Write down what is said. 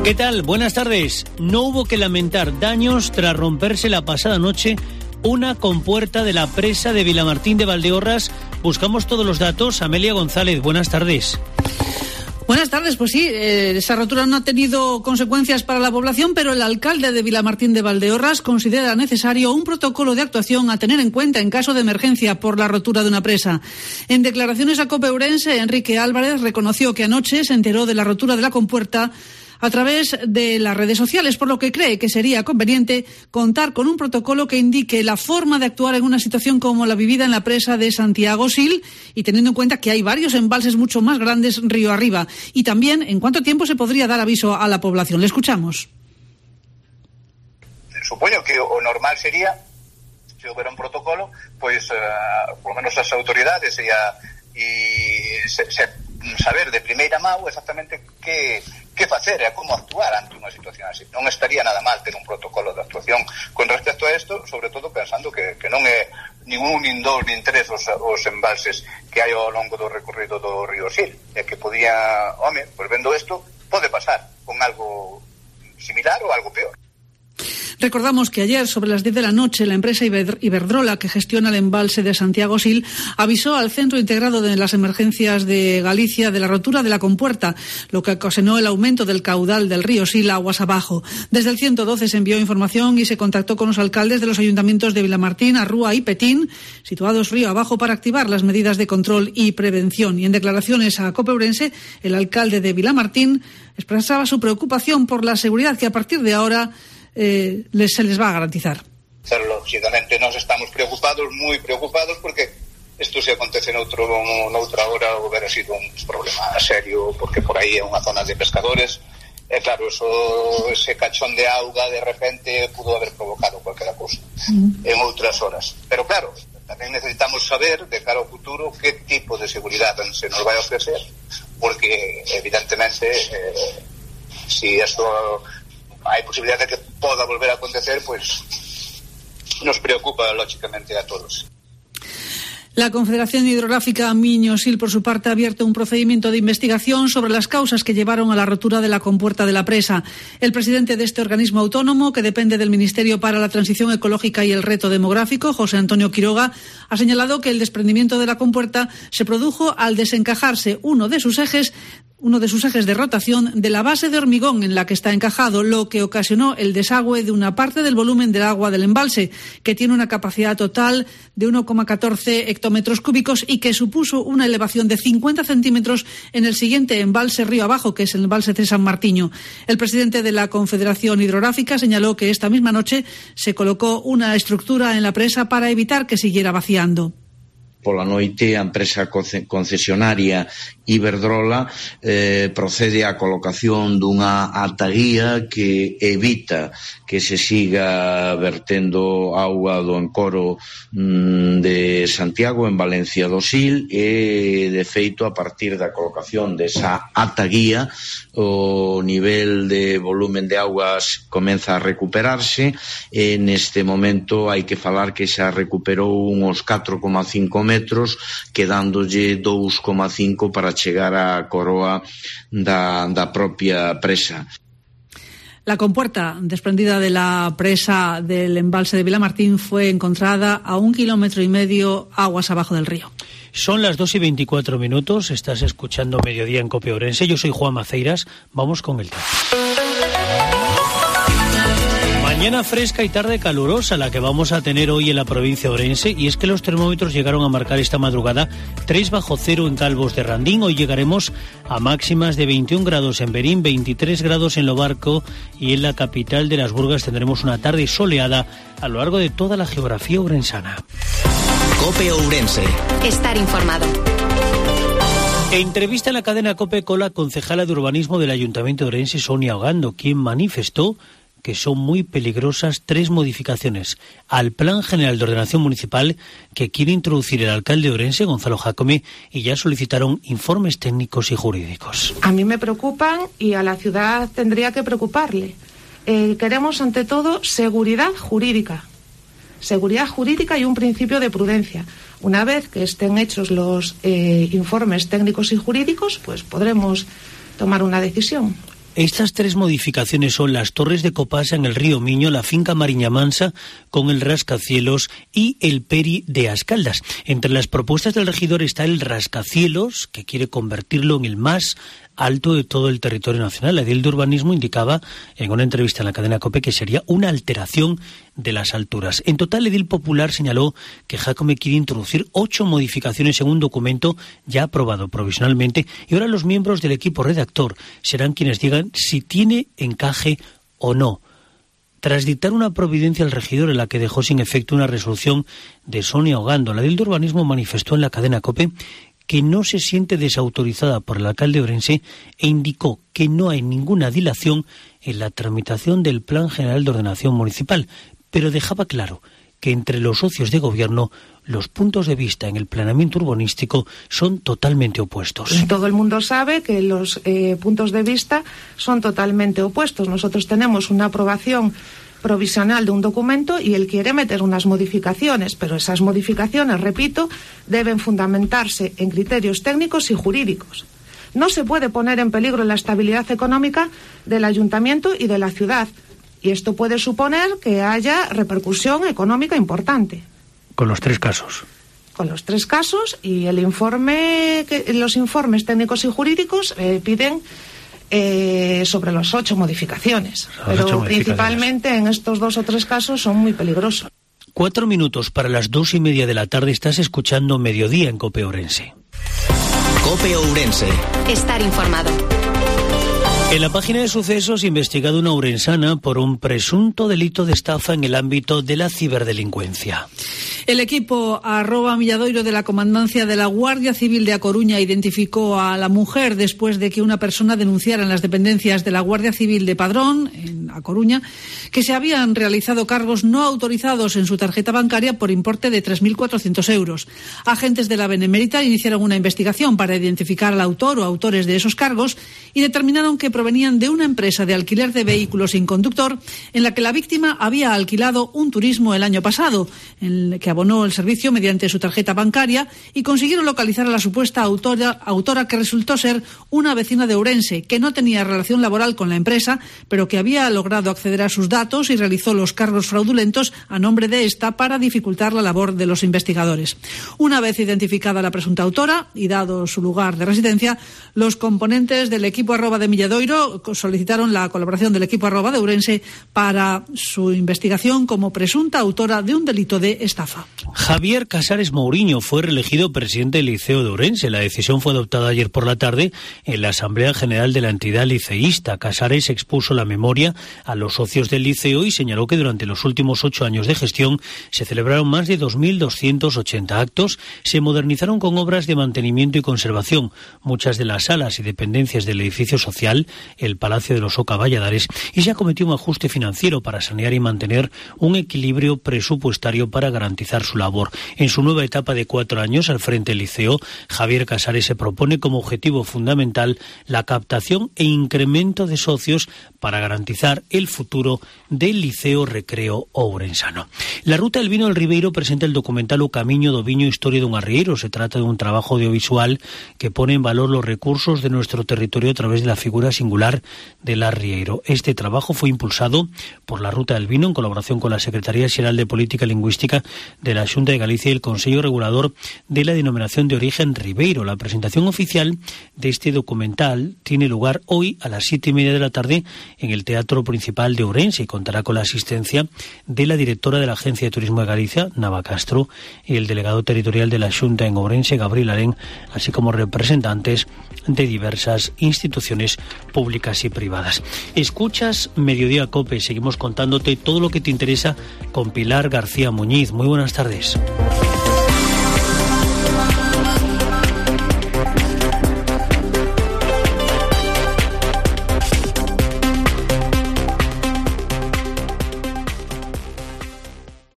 ¿Qué tal? Buenas tardes. No hubo que lamentar daños tras romperse la pasada noche una compuerta de la presa de Vilamartín de Valdeorras. Buscamos todos los datos. Amelia González, buenas tardes. Buenas tardes, pues sí, esa rotura no ha tenido consecuencias para la población, pero el alcalde de Vilamartín de Valdeorras considera necesario un protocolo de actuación a tener en cuenta en caso de emergencia por la rotura de una presa. En declaraciones a COPE Ourense, Enrique Álvarez reconoció que anoche se enteró de la rotura de la compuerta a través de las redes sociales, por lo que cree que sería conveniente contar con un protocolo que indique la forma de actuar en una situación como la vivida en la presa de Santiago Sil, y teniendo en cuenta que hay varios embalses mucho más grandes río arriba, y también en cuánto tiempo se podría dar aviso a la población. Le escuchamos. Supoño que o normal sería, se houbera un protocolo, pois por lo menos as autoridades saber de primeira mão exactamente que facer e como actuar ante unha situación así. Non estaría nada mal ter un protocolo de actuación con respecto a isto, sobre todo pensando que non é ningún nin dous nin tres os embalses que hai ao longo do recorrido do río Sil, e que podía, pues vendo isto, pode pasar con algo similar ou algo peor. Recordamos que ayer, sobre las 10 de la noche, la empresa Iberdrola, que gestiona el embalse de Santiago Sil, avisó al Centro Integrado de las Emergencias de Galicia de la rotura de la compuerta, lo que ocasionó el aumento del caudal del río Sil aguas abajo. Desde el 112 se envió información y se contactó con los alcaldes de los ayuntamientos de Vilamartín, Arrúa y Petín, situados río abajo, para activar las medidas de control y prevención. Y en declaraciones a COPE Ourense, el alcalde de Vilamartín expresaba su preocupación por la seguridad que a partir de ahora se les va a garantizar. Pero lógicamente nos estamos preocupados, moi preocupados, porque isto se acontece noutra hora hubiera sido un problema serio, porque por aí é unha zona de pescadores, e claro, ese cachón de auga de repente pudo haber provocado cualquier cousa en outras horas. Pero claro, tamén necesitamos saber de cara ao futuro que tipo de seguridade se nos vai ofrecer, porque evidentemente si isto hai posibilidad de que poda volver a acontecer, pues nos preocupa lógicamente a todos. La Confederación Hidrográfica Miño-Sil, por su parte, ha abierto un procedimiento de investigación sobre las causas que llevaron a la rotura de la compuerta de la presa. El presidente de este organismo autónomo, que depende del Ministerio para la Transición Ecológica y el Reto Demográfico, José Antonio Quiroga, ha señalado que el desprendimiento de la compuerta se produjo al desencajarse uno de sus ejes de rotación de la base de hormigón en la que está encajado, lo que ocasionó el desagüe de una parte del volumen del agua del embalse, que tiene una capacidad total de 1,14 hectómetros cúbicos y que supuso una elevación de 50 centímetros en el siguiente embalse río abajo, que es el embalse de San Martiño. El presidente de la Confederación Hidrográfica señaló que esta misma noche se colocó una estructura en la presa para evitar que siguiera vaciando. Pola noite, a empresa concesionaria Iberdrola procede á colocación dunha ataguía que evita que se siga vertendo auga do encoro de Santiago en Valencia do Sil, e de feito, a partir da colocación desa ataguía, o nivel de volumen de augas comeza a recuperarse, e neste momento hai que falar que xa recuperou uns 4,5 metros, quedándolle 2,5 para chegar á coroa da propia presa. La compuerta desprendida de la presa del embalse de Vilamartín fue encontrada a 1,5 kilómetros aguas abajo del río. Son las 2:24. Estás escuchando Mediodía en COPE Ourense. Yo soy Juan Maceiras. Vamos con el tiempo. Mañana fresca y tarde calurosa la que vamos a tener hoy en la provincia de Ourense, y es que los termómetros llegaron a marcar esta madrugada 3 bajo cero en Calvos de Randín. Hoy llegaremos a máximas de 21 grados en Berín, 23 grados en Lobarco, y en la capital de Las Burgas tendremos una tarde soleada a lo largo de toda la geografía ourensana. COPE Ourense. Estar informado. Entrevista en la cadena COPE con la concejala de urbanismo del Ayuntamiento de Ourense, Sonia Ogando, quien manifestó que son muy peligrosas 3 modificaciones al Plan General de Ordenación Municipal que quiere introducir el alcalde de Ourense, Gonzalo Jácome, y ya solicitaron informes técnicos y jurídicos. A mí me preocupan y a la ciudad tendría que preocuparle. Queremos, ante todo, seguridad jurídica y un principio de prudencia. Una vez que estén hechos los informes técnicos y jurídicos, pues podremos tomar una decisión. Estas 3 modificaciones son las torres de Copasa en el río Miño, la finca Mariña Mansa con el rascacielos y el Peri de Ascaldas. Entre las propuestas del regidor está el rascacielos, que quiere convertirlo en el más alto de todo el territorio nacional. La edil de urbanismo indicaba en una entrevista en la cadena COPE que sería una alteración de las alturas. En total, el edil popular señaló que Jácome quiere introducir 8 modificaciones en un documento ya aprobado provisionalmente, y ahora los miembros del equipo redactor serán quienes digan si tiene encaje o no. Tras dictar una providencia al regidor en la que dejó sin efecto una resolución de Sonia Ogando, la edil de urbanismo manifestó en la cadena COPE que no se siente desautorizada por el alcalde ourense e indicó que no hay ninguna dilación en la tramitación del Plan General de Ordenación Municipal, pero dejaba claro que entre los socios de gobierno los puntos de vista en el planeamiento urbanístico son totalmente opuestos. Todo el mundo sabe que los puntos de vista son totalmente opuestos. Nosotros tenemos una aprobación provisional de un documento y él quiere meter unas modificaciones, pero esas modificaciones, repito, deben fundamentarse en criterios técnicos y jurídicos. No se puede poner en peligro la estabilidad económica del ayuntamiento y de la ciudad, y esto puede suponer que haya repercusión económica importante. Con los 3 casos. Con los 3 casos, y los informes técnicos y jurídicos piden sobre las 8 modificaciones, pero principalmente en estos 2 o 3 casos son muy peligrosos. 4 minutos para las 2:30 de la tarde. Estás escuchando Mediodía en COPE Ourense. COPE Ourense. Estar informado. En la página de sucesos, investigado una ourensana por un presunto delito de estafa en el ámbito de la ciberdelincuencia. El equipo @Milladoiro de la Comandancia de la Guardia Civil de A Coruña identificó a la mujer después de que una persona denunciara en las dependencias de la Guardia Civil de Padrón, en A Coruña, que se habían realizado cargos no autorizados en su tarjeta bancaria por importe de 3.400 euros. Agentes de la Benemérita iniciaron una investigación para identificar al autor o autores de esos cargos y determinaron que provenían de una empresa de alquiler de vehículos sin conductor en la que la víctima había alquilado un turismo el año pasado, en el que abonó el servicio mediante su tarjeta bancaria, y consiguieron localizar a la supuesta autora que resultó ser una vecina de Ourense que no tenía relación laboral con la empresa, pero que había logrado acceder a sus datos y realizó los cargos fraudulentos a nombre de esta para dificultar la labor de los investigadores. Una vez identificada la presunta autora y dado su lugar de residencia, los componentes del equipo @ de Milladoiro solicitaron la colaboración del equipo @ de Ourense para su investigación como presunta autora de un delito de estafa. Javier Casares Mouriño fue reelegido presidente del Liceo de Ourense. La decisión fue adoptada ayer por la tarde en la Asamblea General de la entidad liceísta. Casares expuso la memoria a los socios del liceo y señaló que durante los últimos 8 años de gestión se celebraron más de 2.280 actos, se modernizaron con obras de mantenimiento y conservación muchas de las salas y dependencias del edificio social, el Palacio de los Oca Valladares, y se acometió un ajuste financiero para sanear y mantener un equilibrio presupuestario para garantizar su labor. En su nueva etapa de 4 años al frente del liceo, Javier Casares se propone como objetivo fundamental la captación e incremento de socios para garantizar el futuro del Liceo Recreo Ourensano. La Ruta del Vino del Ribeiro presenta el documental O Camiño do Viño, historia dun arrieiro. Se trata de un trabajo audiovisual que pone en valor los recursos de nuestro territorio a través de la figura singular del arrieiro. Este trabajo fue impulsado por la Ruta del Vino en colaboración con la Secretaría Xeral de Política Lingüística de la Xunta de Galicia y el Consello Regulador de la Denominación de Origen Ribeiro. La presentación oficial de este documental tiene lugar hoy a las 7:30 de la tarde en el Teatro Principal de Ourense y contará con la asistencia de la directora de la Agencia de Turismo de Galicia, Nava Castro, y el delegado territorial de la Xunta en Ourense, Gabriel Arén, así como representantes de diversas instituciones públicas y privadas. Escuchas Mediodía COPE, seguimos contándote todo lo que te interesa con Pilar García Muñiz. Muy buenas tardes.